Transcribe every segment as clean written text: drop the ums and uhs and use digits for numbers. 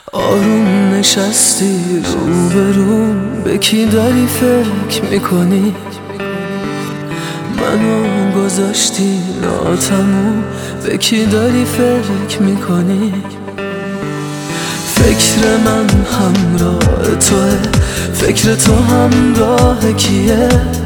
آروم نشستی روبروم، به کی داری فکر میکنی؟ منو گذاشتی ناتموم، به کی داری فکر میکنی؟ فکر من همراه توه، فکر تو همراه کیه؟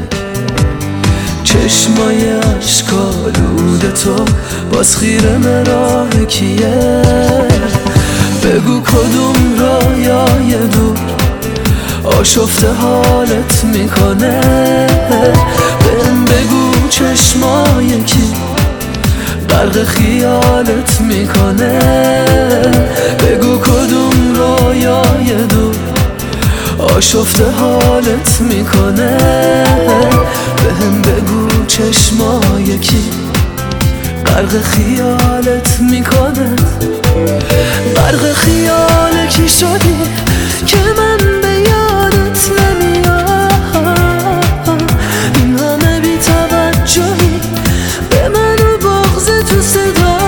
چشمای اشکالود تو باز خیره مراه کیه؟ بگو کدوم رایای دور آشفته حالت میکنه؟ بهم بگو چشمای کی غرق خیالت میکنه؟ بگو کدوم رایای دور آشفته حالت میکنه؟ بهم بگو چشمای کی غرق خیالت میکنه؟ غرق خیال کی شدی که من به یادت نمیام؟ این همه بی توجهی به من و بغض تو صدا،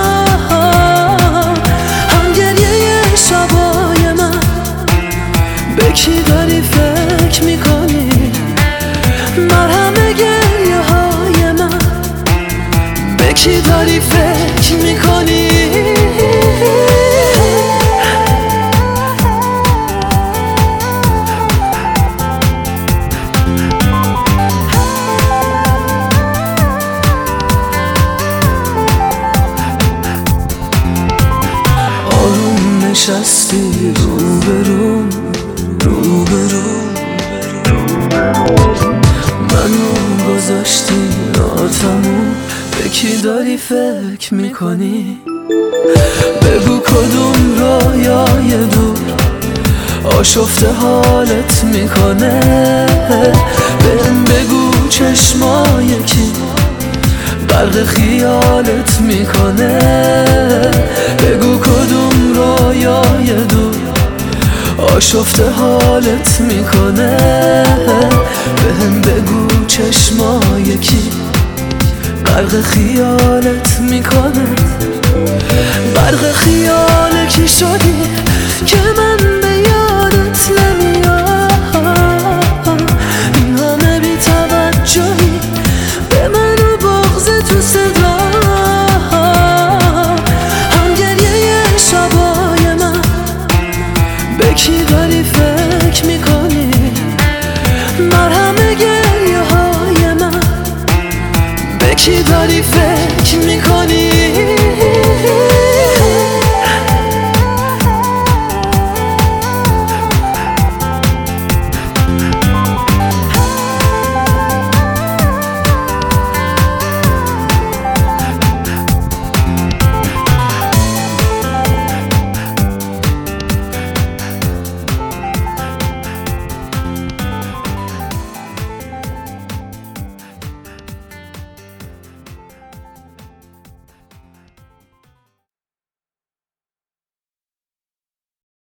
هم گریه شبای من به کی داری فکر میکنی؟ مرهم گریه های من به کی داری فکر میکنی؟ آروم نشستی روبروم، منو گذاشتی ناتموم، به کی داری فکر میکنی؟ بگو کدوم رایای دور آشفته حالت میکنه؟ بهم بگو چشمای کی غرق خیالت میکنه؟ بگو کدوم رایای دور آشفته حالت میکنه؟ بهم بگو چشمای کی غرق خیالت میکنه؟ غرق خیال